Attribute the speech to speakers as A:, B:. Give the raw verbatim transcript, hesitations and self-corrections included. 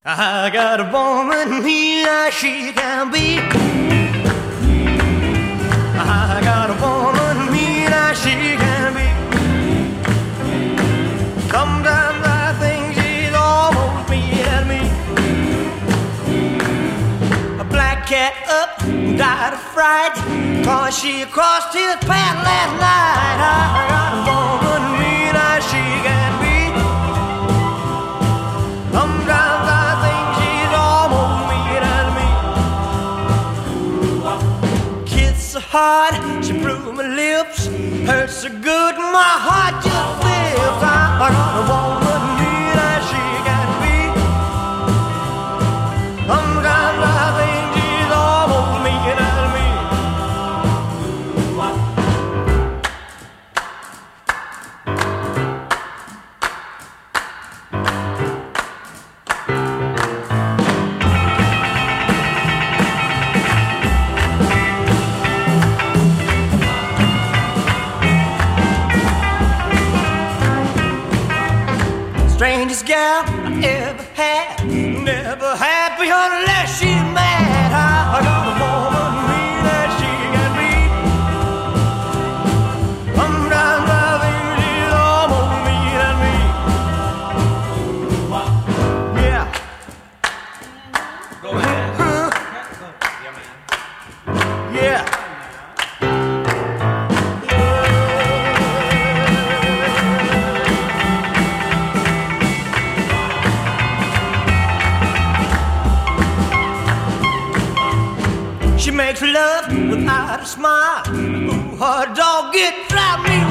A: I got a woman here, she can be. I got a woman here, she can be. Sometimes I think she's almost me and me. A black cat up, died of fright, cause she crossed his path last night. I got a woman here, she can be. Sometimes I think she's almost me and me. Kiss her hard, she blew my lips. Hurts so good, my heart just flips. I got a woman here that she can be. Sometimes I think she's almost me and me. Strangest gal I ever had, never happy unless she's mad. I, I got a woman me that she can be. Sometimes I think she's almost me and me. Yeah.
B: Go ahead.
A: Huh? Yeah. She makes love without a smile. Ooh, her dog get drive me